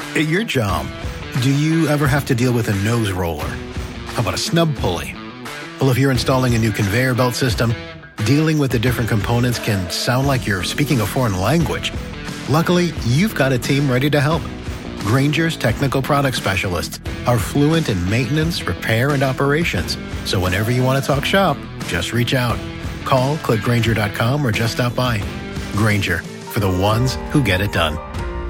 At your job, do you ever have to deal with a nose roller? How about a snub pulley? Well, if you're installing a new conveyor belt system, dealing with the different components can sound like you're speaking a foreign language. Luckily, you've got a team ready to help. Grainger's technical product specialists are fluent in maintenance, repair, and operations. So whenever you want to talk shop, just reach out. Call, click Grainger.com, or just stop by. Grainger, for the ones who get it done.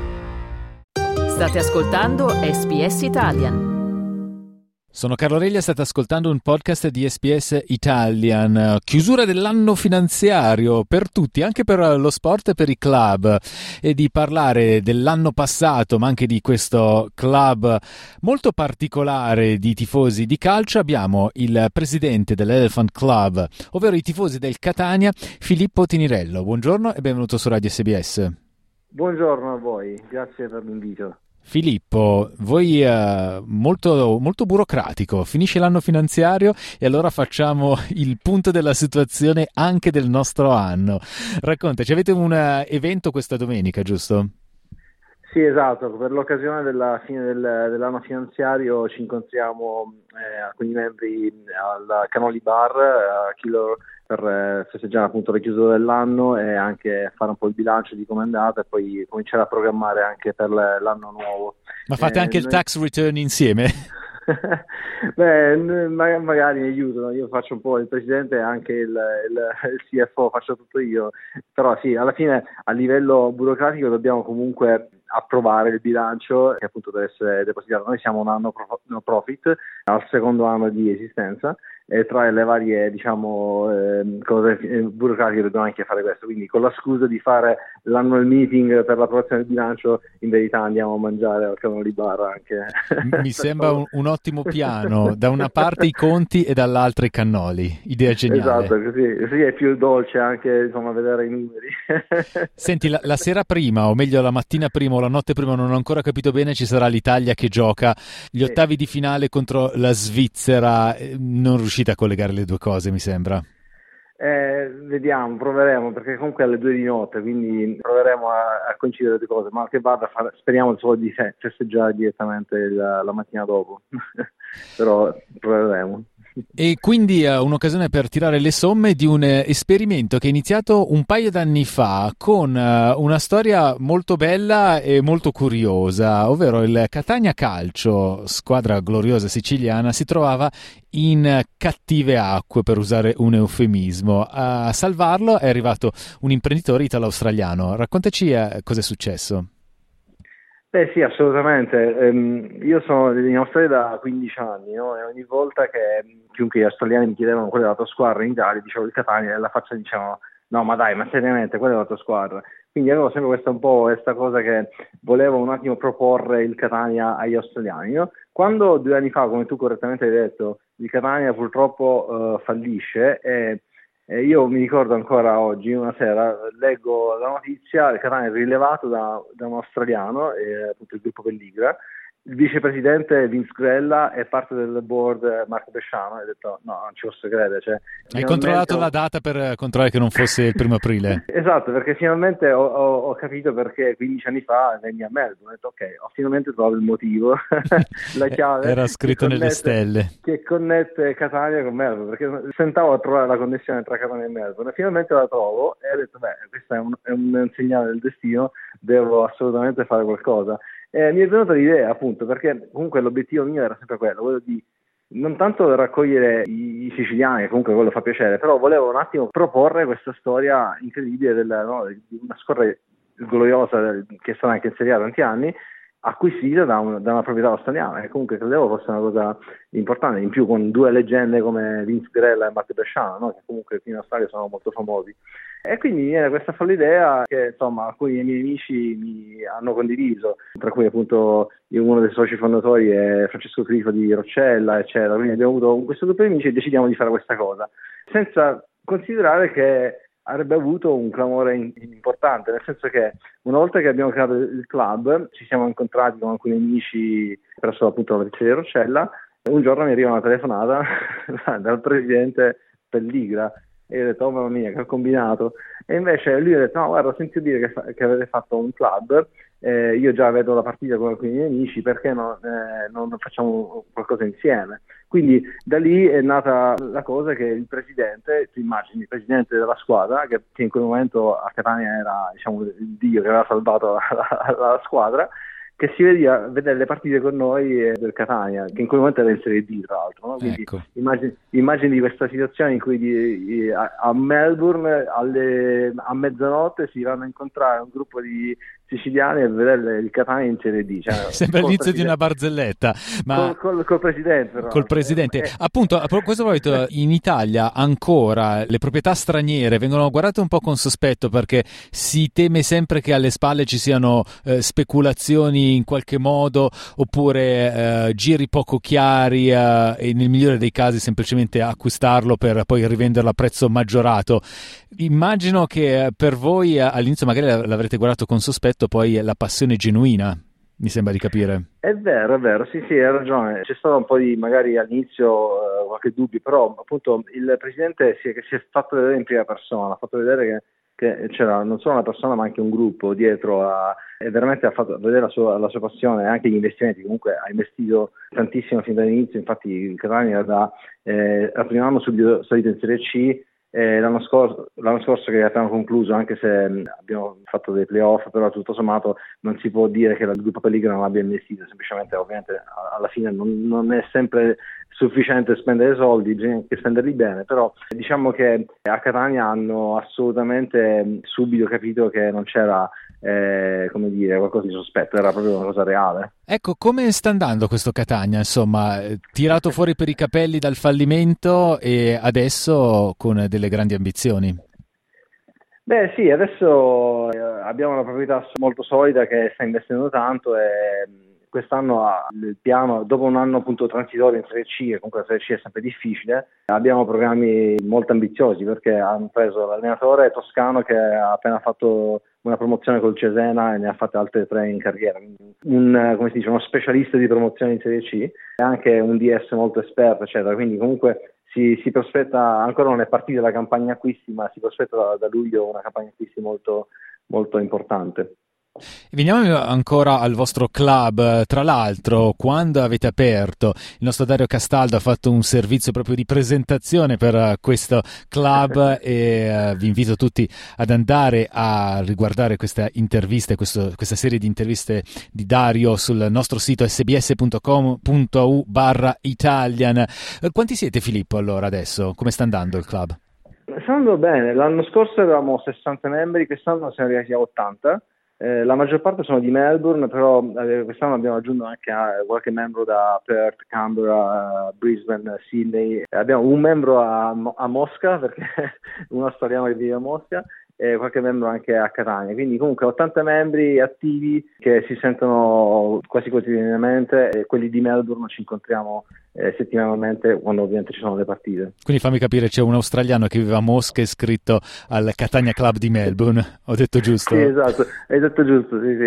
State ascoltando SBS Italian. Sono Carlo Reglia, state ascoltando un podcast di SBS Italian. Chiusura dell'anno finanziario per tutti, anche per lo sport e per i club, e di parlare dell'anno passato, ma anche di questo club molto particolare di tifosi di calcio. Abbiamo il presidente dell'Elephant Club, ovvero i tifosi del Catania, Filippo Tinirello. Buongiorno e benvenuto su Radio SBS. Buongiorno a voi, grazie per l'invito. Filippo, voi molto burocratico, finisce l'anno finanziario e allora facciamo il punto della situazione anche del nostro anno. Raccontaci, avete un evento questa domenica, giusto? Sì, esatto, per l'occasione della fine dell'anno finanziario ci incontriamo alcuni membri al Canoli Bar a Killor per festeggiare appunto la chiusura dell'anno e anche fare un po' il bilancio di come è andata e poi cominciare a programmare anche per l'anno nuovo. Ma fate anche il tax return insieme? Beh, magari mi aiutano, io faccio un po' il presidente e anche il CFO, faccio tutto io, però sì, alla fine a livello burocratico dobbiamo comunque approvare il bilancio che appunto deve essere depositato. Noi siamo un no profit al secondo anno di esistenza e tra le varie cose burocratiche dobbiamo anche fare questo, quindi con la scusa di fare l'annual meeting per l'approvazione del bilancio in verità andiamo a mangiare al Canoli Bar anche. Mi sembra un ottimo piano, da una parte i conti e dall'altra i cannoli, idea geniale. Esatto, così è più dolce anche vedere i numeri. Senti, la sera prima, o meglio la mattina prima o la notte prima, non ho ancora capito bene, ci sarà l'Italia che gioca gli ottavi di finale contro la Svizzera. Non riuscite a collegare le due cose, mi sembra. Vediamo, proveremo, perché comunque è alle 2 di notte, quindi proveremo a coincidere le due cose, ma che vada speriamo solo di festeggiare direttamente la mattina dopo, però proveremo. E quindi un'occasione per tirare le somme di un esperimento che è iniziato un paio d'anni fa con una storia molto bella e molto curiosa, ovvero il Catania Calcio, squadra gloriosa siciliana, si trovava in cattive acque, per usare un eufemismo. A salvarlo è arrivato un imprenditore italo-australiano. Raccontaci cosa è successo. Sì, assolutamente. Io sono in Australia da 15 anni, no? E ogni volta che chiunque gli australiani mi chiedevano qual è la tua squadra in Italia, dicevo il Catania, e alla faccia dicevano no, ma dai, ma seriamente, qual è la tua squadra? Quindi avevo sempre questa cosa che volevo un attimo proporre il Catania agli australiani, no? Quando 2 anni fa, come tu correttamente hai detto, il Catania purtroppo fallisce e io mi ricordo ancora oggi, una sera, leggo la notizia, il Catania è rilevato da un australiano, appunto il gruppo Pelligra, il vicepresidente Vince Grella è parte del board Marco Pesciano, e ho detto no, non ci posso credere. Hai controllato la data per controllare che non fosse il 1 aprile? Esatto, perché finalmente ho capito perché 15 anni fa venni a Melbourne, ho detto ok, ho finalmente trovato il motivo, la chiave. Era scritto nelle stelle. Che connette Catania con Melbourne, perché stentavo a trovare la connessione tra Catania e Melbourne, e finalmente la trovo e ho detto questo è un segnale del destino, devo assolutamente fare qualcosa. Mi è venuta l'idea appunto perché comunque l'obiettivo mio era sempre quello di non tanto raccogliere i siciliani, che comunque quello fa piacere, però volevo un attimo proporre questa storia incredibile di una squadra gloriosa che è stata anche in Serie A tanti anni, acquisita da una proprietà australiana, che comunque credevo fosse una cosa importante, in più con 2 leggende come Vince Grella e Marco Pesciano, no? Che comunque qui in Australia sono molto famosi. E quindi mi viene questa folle idea che insomma alcuni dei miei amici mi hanno condiviso, tra cui appunto uno dei soci fondatori è Francesco Crifo di Roccella, eccetera. Quindi abbiamo avuto questo gruppo di amici e decidiamo di fare questa cosa, senza considerare che avrebbe avuto un clamore importante, nel senso che una volta che abbiamo creato il club ci siamo incontrati con alcuni amici presso appunto la pizzeria Roccella. Un giorno mi arriva una telefonata dal presidente Pelligra E io ho detto, oh mamma mia, che ho combinato. E invece lui ha detto, no, guarda, ho sentito dire che avete fatto un club, io già vedo la partita con alcuni miei amici, perché non facciamo qualcosa insieme? Quindi da lì è nata la cosa che il presidente, tu immagini il presidente della squadra, che in quel momento a Catania era, diciamo, il dio che aveva salvato la squadra, che si vedeva vedere le partite con noi del Catania, che in quel momento era in Serie D, tra l'altro, no? Quindi Ecco. immagini questa situazione in cui a Melbourne a mezzanotte si vanno a incontrare un gruppo di siciliani e vedere il Catania in Serie D. Cioè, Sembra l'inizio di una barzelletta, ma col presidente. Però. Col presidente. Appunto, a questo proposito, in Italia ancora le proprietà straniere vengono guardate un po' con sospetto, perché si teme sempre che alle spalle ci siano speculazioni in qualche modo, oppure giri poco chiari e nel migliore dei casi semplicemente acquistarlo per poi rivenderlo a prezzo maggiorato. Immagino che per voi all'inizio magari l'avrete guardato con sospetto, poi la passione genuina, mi sembra di capire. È vero, sì, hai ragione. C'è stato un po' di, magari all'inizio, qualche dubbio, però appunto il presidente si è fatto vedere in prima persona, ha fatto vedere che c'era non solo una persona ma anche un gruppo dietro, e veramente ha fatto vedere la sua passione e anche gli investimenti. Comunque ha investito tantissimo fin dall'inizio, infatti il Catania al primo anno subito salito in Serie C. L'anno scorso che abbiamo concluso, anche se abbiamo fatto dei playoff, però tutto sommato non si può dire che il gruppo Pellegrini non abbia investito, semplicemente ovviamente alla fine non è sempre sufficiente spendere soldi, bisogna anche spenderli bene, però diciamo che a Catania hanno assolutamente subito capito che non c'era qualcosa di sospetto, era proprio una cosa reale. Ecco, come sta andando questo Catania? Insomma, tirato fuori per i capelli dal fallimento e adesso con delle grandi ambizioni. Beh sì, adesso abbiamo una proprietà molto solida che sta investendo tanto e quest'anno il piano, dopo un anno appunto transitorio in Serie C, e comunque la Serie C è sempre difficile, abbiamo programmi molto ambiziosi, perché hanno preso l'allenatore toscano che ha appena fatto una promozione col Cesena e ne ha fatte altre 3 in carriera, uno specialista di promozione in Serie C, e anche un DS molto esperto, eccetera. Quindi comunque si prospetta, ancora non è partita la campagna acquisti, ma si prospetta da luglio una campagna acquisti molto, molto importante. Veniamo ancora al vostro club. Tra l'altro, quando avete aperto, il nostro Dario Castaldo ha fatto un servizio proprio di presentazione per questo club e vi invito tutti ad andare a riguardare questa intervista, questa serie di interviste di Dario sul nostro sito sbs.com.au/Italian. Quanti siete, Filippo, allora adesso? Come sta andando il club? Sta andando bene. L'anno scorso avevamo 60 membri, quest'anno siamo arrivati a 80. La maggior parte sono di Melbourne, però quest'anno abbiamo aggiunto anche qualche membro da Perth, Canberra, Brisbane, Sydney. Abbiamo un membro a Mosca, perché un australiano che vive a Mosca, e qualche membro anche a Catania. Quindi comunque 80 membri attivi che si sentono quasi quotidianamente, e quelli di Melbourne ci incontriamo settimanalmente quando ovviamente ci sono le partite. Quindi fammi capire, c'è un australiano che vive a Mosca iscritto al Catania Club di Melbourne, ho detto giusto? Sì, esatto, hai detto giusto, sì.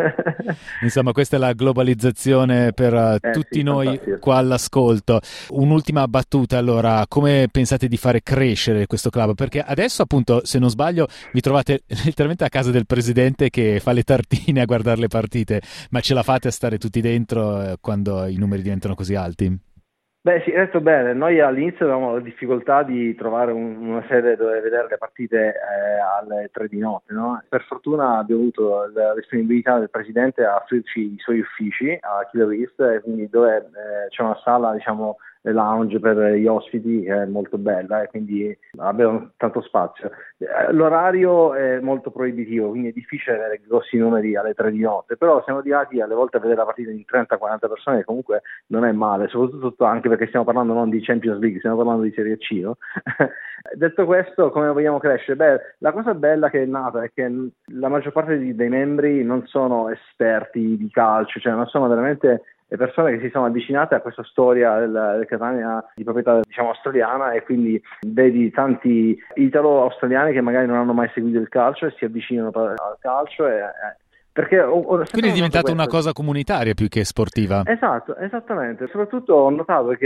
Insomma, questa è la globalizzazione per tutti noi fantastico. qua all'ascolto. Un'ultima battuta, allora, come pensate di fare crescere questo club? Perché adesso, appunto, se non sbaglio, vi trovate letteralmente a casa del presidente che fa le tartine a guardare le partite, ma ce la fate a stare tutti dentro quando i numeri diventano così alti? Beh sì, hai detto bene, noi all'inizio avevamo la difficoltà di trovare una sede dove vedere le partite alle 3 di notte, no? Per fortuna abbiamo avuto la disponibilità del presidente a offrirci i suoi uffici a Killer East, quindi dove c'è una sala, diciamo, lounge per gli ospiti che è molto bella, e quindi abbiamo tanto spazio. L'orario è molto proibitivo, quindi è difficile avere grossi numeri alle 3 di notte, però siamo arrivati alle volte a vedere la partita in 30-40 persone, che comunque non è male, soprattutto anche perché stiamo parlando non di Champions League, stiamo parlando di Serie C, no? Detto questo, come vogliamo crescere? Beh, la cosa bella che è nata è che la maggior parte dei membri non sono esperti di calcio, cioè non sono veramente le persone che si sono avvicinate a questa storia del Catania di proprietà, diciamo, australiana, e quindi vedi tanti italo-australiani che magari non hanno mai seguito il calcio e si avvicinano al calcio perché quindi è diventata una cosa comunitaria più che sportiva. Esatto, esattamente. Soprattutto ho notato che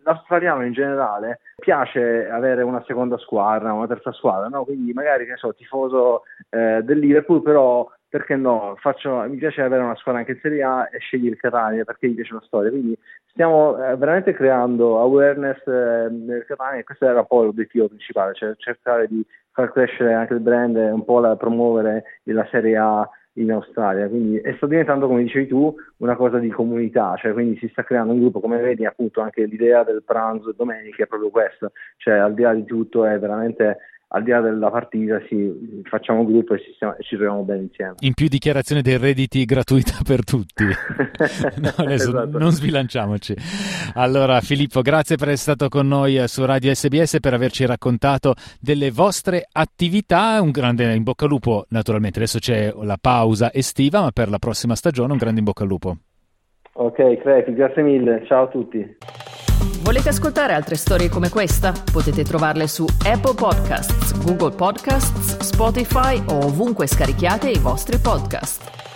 l'australiano in generale piace avere una seconda squadra, una terza squadra, no? Quindi magari, che ne so, tifoso del Liverpool, però perché no, mi piace avere una squadra anche in Serie A e scegli il Catania perché gli piace la storia. Quindi stiamo veramente creando awareness nel Catania, e questo era poi l'obiettivo principale, cioè cercare di far crescere anche il brand e un po' promuovere la Serie A in Australia. Quindi sta diventando, come dicevi tu, una cosa di comunità, cioè quindi si sta creando un gruppo, come vedi appunto anche l'idea del pranzo domenica è proprio questa, cioè al di là di tutto è veramente, al di là della partita, facciamo un gruppo e ci troviamo bene insieme. In più dichiarazione dei redditi gratuita per tutti. No, adesso esatto. Non sbilanciamoci. Allora Filippo, grazie per essere stato con noi su Radio SBS, per averci raccontato delle vostre attività. Un grande in bocca al lupo, naturalmente adesso c'è la pausa estiva, ma per la prossima stagione un grande in bocca al lupo. Ok, Craig, grazie mille, ciao a tutti. Volete ascoltare altre storie come questa? Potete trovarle su Apple Podcasts, Google Podcasts, Spotify o ovunque scarichiate i vostri podcast.